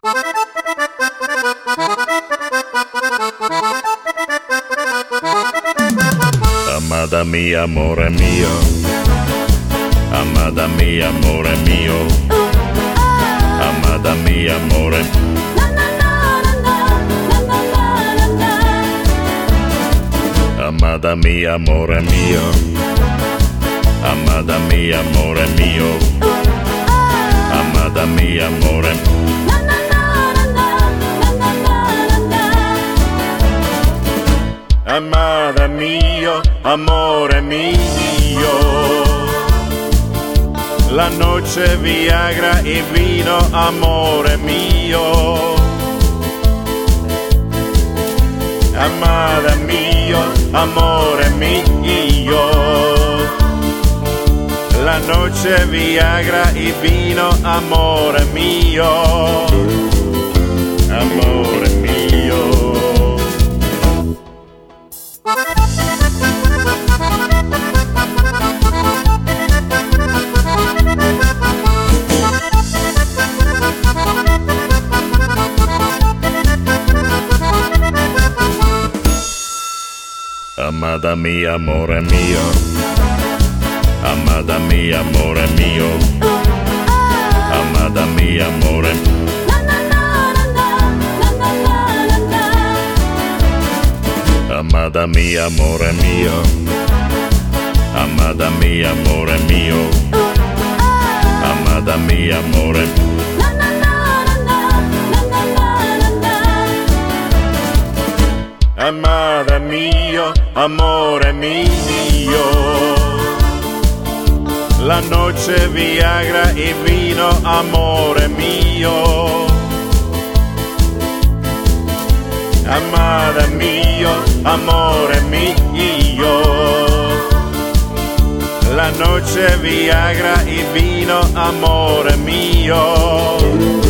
Amada mia, amore mio, amada mia, amore mio, amada mia, amore. Amada mia, amore mio, amada mia, amore mio, amada mia, amore. Amada mio, amore mio, la noce, Viagra e vino, amore mio. Amada mio, amore mio, la noce, Viagra e vino, amore mio, amore mio. Amada mia, amore mio, amada mia, amore mio, amada mia, amore. Amada mia, amore mio, amada mia, amore mio, amada mia, amore. Amada mio, amore mio, la noce, Viagra e vino, amore mio. Amada mio, amore mio, la noce, Viagra e vino, amore mio.